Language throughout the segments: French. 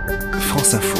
France Info.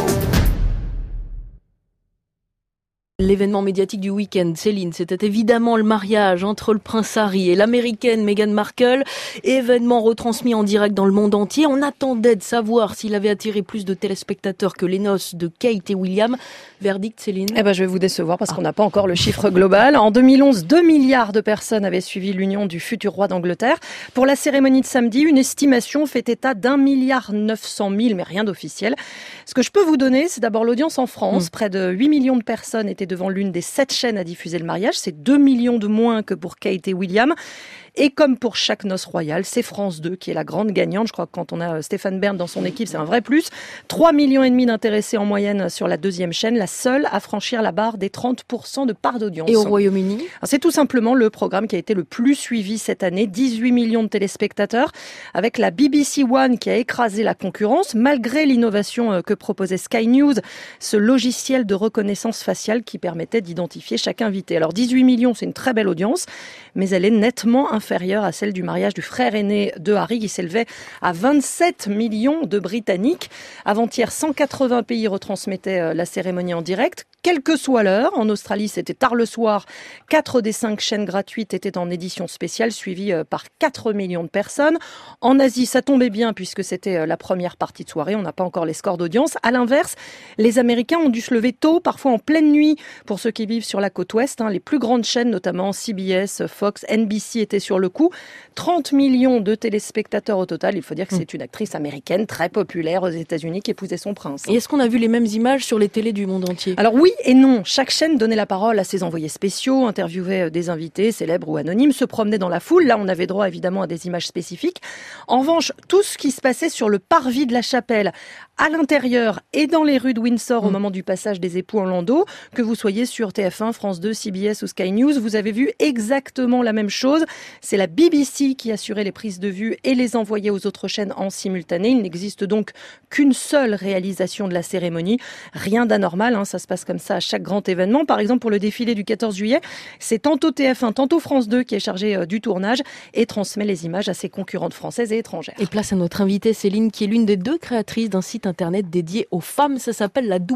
L'événement médiatique du week-end, Céline, c'était évidemment le mariage entre le prince Harry et l'américaine Meghan Markle. Événement retransmis en direct dans le monde entier. On attendait de savoir s'il avait attiré plus de téléspectateurs que les noces de Kate et William. Verdict, Céline? Je vais vous décevoir parce qu'on n'a pas encore le chiffre global. En 2011, 2 milliards de personnes avaient suivi l'union du futur roi d'Angleterre. Pour la cérémonie de samedi, une estimation fait état d'1,9 milliard, mais rien d'officiel. Ce que je peux vous donner, c'est d'abord l'audience en France. Près de 8 millions de personnes étaient devant l'une des 7 chaînes à diffuser le mariage. C'est 2 millions de moins que pour Kate et William. Et comme pour chaque noce royale, c'est France 2 qui est la grande gagnante. Je crois que quand on a Stéphane Bern dans son équipe, c'est un vrai plus. 3,5 millions d'intéressés en moyenne sur la deuxième chaîne, la seule à franchir la barre des 30% de part d'audience. Et au Royaume-Uni? C'est tout simplement le programme qui a été le plus suivi cette année. 18 millions de téléspectateurs, avec la BBC One qui a écrasé la concurrence, malgré l'innovation que proposait Sky News, ce logiciel de reconnaissance faciale qui permettait d'identifier chaque invité. Alors 18 millions, c'est une très belle audience, mais elle est nettement inférieure à celle du mariage du frère aîné de Harry qui s'élevait à 27 millions de Britanniques. Avant-hier, 180 pays retransmettaient la cérémonie en direct. Quelle que soit l'heure, en Australie c'était tard le soir, 4 des 5 chaînes gratuites étaient en édition spéciale, suivies par 4 millions de personnes. En Asie, ça tombait bien puisque c'était la première partie de soirée, on n'a pas encore les scores d'audience. À l'inverse, les Américains ont dû se lever tôt, parfois en pleine nuit, pour ceux qui vivent sur la côte ouest. Les plus grandes chaînes, notamment CBS, Fox, NBC, étaient sur le coup. 30 millions de téléspectateurs au total. Il faut dire que c'est une actrice américaine très populaire aux États-Unis qui épousait son prince. Et est-ce qu'on a vu les mêmes images sur les télés du monde entier? Alors oui et non. Chaque chaîne donnait la parole à ses envoyés spéciaux, interviewait des invités, célèbres ou anonymes, se promenait dans la foule. Là, on avait droit évidemment à des images spécifiques. En revanche, tout ce qui se passait sur le parvis de la chapelle, à l'intérieur et dans les rues de Windsor au moment du passage des époux en landau, que vous soyez sur TF1, France 2, CBS ou Sky News, vous avez vu exactement la même chose. C'est la BBC qui assurait les prises de vue et les envoyait aux autres chaînes en simultané. Il n'existe donc qu'une seule réalisation de la cérémonie. Rien d'anormal, ça se passe comme ça à chaque grand événement. Par exemple, pour le défilé du 14 juillet, c'est tantôt TF1, tantôt France 2 qui est chargé du tournage et transmet les images à ses concurrentes françaises et étrangères. Et place à notre invitée Céline, qui est l'une des 2 créatrices d'un site internet dédié aux femmes. Ça s'appelle la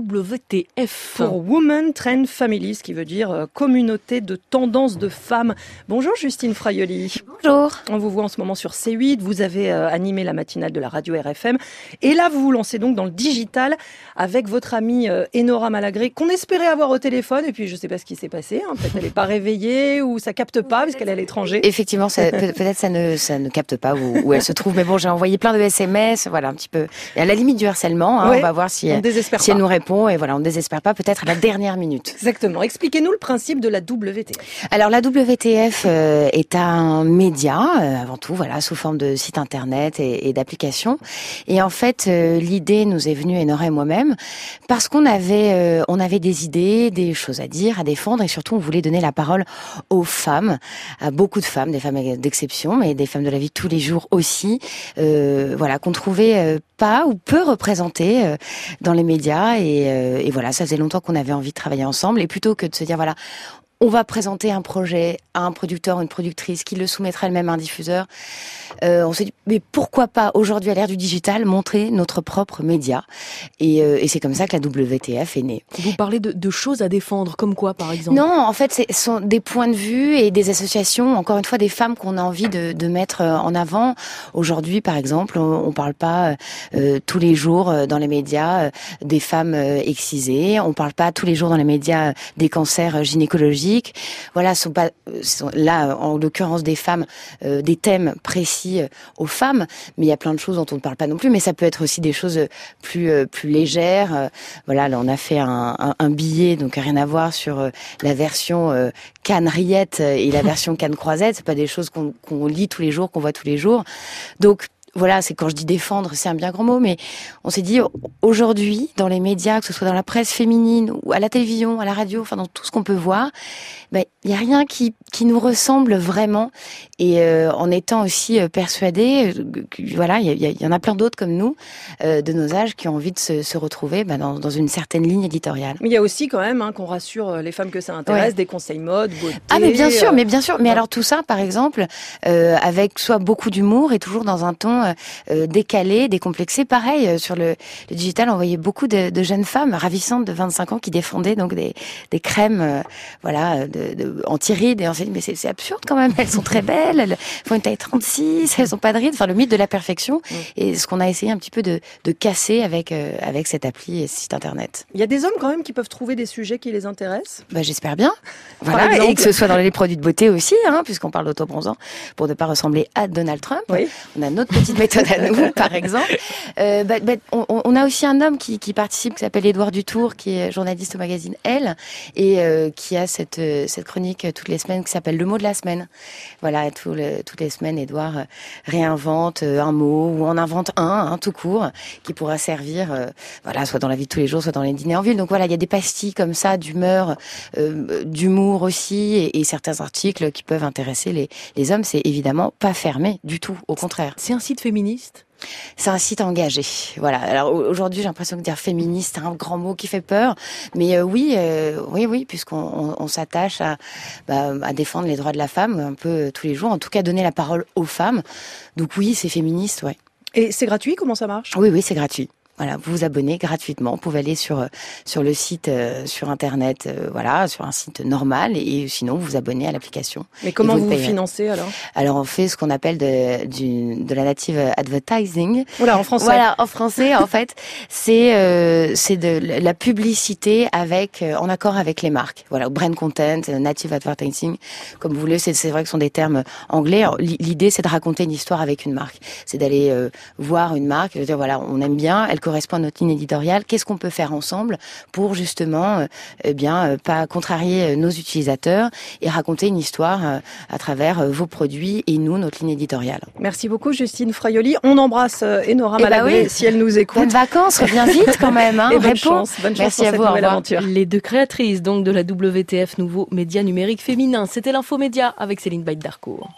WTF. Pour Women Trend Families, ce qui veut dire communauté de tendances de femmes. Bonjour Justine Fraioli. Bonjour. On vous voit en ce moment sur C8. Vous avez animé la matinale de la radio RFM. Et là, vous vous lancez donc dans le digital avec votre amie Enora Malagré, qu'on espérait avoir au téléphone. Et puis, je ne sais pas ce qui s'est passé. Peut-être elle n'est pas réveillée ou ça capte pas parce qu'elle est à l'étranger. Effectivement, peut-être ça ne capte pas où elle se trouve. Mais bon, j'ai envoyé plein de SMS. Voilà, un petit peu. Et à la limite du harcèlement. Ouais, on va voir si elle nous répond. Et voilà, on ne désespère pas. Peut-être à la dernière minute. Exactement. Expliquez-nous le principe de la WTF. Alors, la WTF est un média, avant tout, voilà, sous forme de site internet et d'application. Et en fait, l'idée nous est venue, Enora et moi-même, parce qu'on avait des idées, des choses à dire, à défendre, et surtout, on voulait donner la parole aux femmes, à beaucoup de femmes, des femmes d'exception, mais des femmes de la vie de tous les jours aussi, voilà, qu'on trouvait pas ou peu représentées dans les médias. Et voilà, ça faisait longtemps qu'on avait envie de travailler ensemble. Et plutôt que de se dire, voilà, on va présenter un projet à un producteur ou une productrice qui le soumettra elle-même à un diffuseur. On s'est dit, mais pourquoi pas aujourd'hui à l'ère du digital montrer notre propre média, et c'est comme ça que la WTF est née. Vous parlez de choses à défendre, comme quoi par exemple? Non, en fait, ce sont des points de vue et des associations, encore une fois, des femmes qu'on a envie de mettre en avant. Aujourd'hui, par exemple, on parle pas tous les jours dans les médias des femmes excisées, on parle pas tous les jours dans les médias des cancers gynécologiques. Voilà, sont là, en l'occurrence des femmes, des thèmes précis aux femmes, mais il y a plein de choses dont on ne parle pas non plus, mais ça peut être aussi des choses plus légères. Voilà, là on a fait un billet, donc rien à voir, sur la version Cannes-Riette et la version Cannes-Croisette. C'est pas des choses qu'on lit tous les jours, qu'on voit tous les jours. Donc voilà, c'est quand je dis défendre, c'est un bien grand mot, mais on s'est dit, aujourd'hui, dans les médias, que ce soit dans la presse féminine, ou à la télévision, à la radio, enfin dans tout ce qu'on peut voir, il y a rien qui nous ressemble vraiment. Et en étant aussi persuadée, voilà, il y en a plein d'autres comme nous, de nos âges, qui ont envie de se retrouver dans une certaine ligne éditoriale. Mais il y a aussi quand même qu'on rassure les femmes que ça intéresse, des conseils mode, beauté. Ah mais bien sûr. Mais alors tout ça, par exemple, avec soit beaucoup d'humour et toujours dans un ton complètement décalée, décomplexée. Pareil, sur le digital, on voyait beaucoup de jeunes femmes ravissantes de 25 ans qui défendaient donc des crèmes anti-rides. Et on s'est dit, mais c'est absurde quand même, elles sont très belles, elles font une taille 36, elles ont pas de rides. Enfin, le mythe de la perfection. Et ce qu'on a essayé un petit peu de casser avec cette appli et ce site internet. Il y a des hommes quand même qui peuvent trouver des sujets qui les intéressent. J'espère bien. Voilà, et que ce soit dans les produits de beauté aussi, puisqu'on parle d'autobronzant, pour ne pas ressembler à Donald Trump. Oui. On a notre petite méthode à nous, par exemple. On a aussi un homme qui participe, qui s'appelle Édouard Dutour, qui est journaliste au magazine Elle, et qui a cette chronique toutes les semaines qui s'appelle Le mot de la semaine. Voilà, toutes les semaines, Édouard réinvente un mot ou en invente un tout court, qui pourra servir, soit dans la vie de tous les jours, soit dans les dîners en ville. Donc voilà, il y a des pastilles comme ça, d'humeur, d'humour aussi, et certains articles qui peuvent intéresser les hommes. C'est évidemment pas fermé du tout, au contraire. C'est un site féministe ? C'est un site engagé. Voilà. Alors aujourd'hui, j'ai l'impression que dire féministe, c'est un grand mot qui fait peur. Mais oui, puisqu'on s'attache à défendre les droits de la femme un peu tous les jours. En tout cas, donner la parole aux femmes. Donc oui, c'est féministe, ouais. Et c'est gratuit ? Comment ça marche ? Oui, c'est gratuit. Voilà, vous vous abonnez gratuitement. Vous pouvez aller sur le site, sur Internet, sur un site normal, et sinon vous vous abonnez à l'application. Mais comment vous financez alors ? Alors on fait ce qu'on appelle de la native advertising. Oula, en français. Voilà, en français, en fait, c'est de la publicité en accord avec les marques. Voilà, brand content, native advertising, comme vous voulez. C'est vrai que ce sont des termes anglais. Alors, l'idée, c'est de raconter une histoire avec une marque. C'est d'aller voir une marque, et de dire voilà, on aime bien, elle correspond à notre ligne éditoriale. Qu'est-ce qu'on peut faire ensemble pour justement, pas contrarier nos utilisateurs et raconter une histoire à travers vos produits et nous, notre ligne éditoriale. Merci beaucoup, Justine Fraioli. On embrasse Enora Malagré si elle nous écoute. Bonnes vacances, reviens vite quand même. Et bonne chance Merci pour cette nouvelle aventure. Les deux créatrices donc de la WTF, nouveau média numérique féminin. C'était l'Infomédia avec Céline Baïd-Darcourt.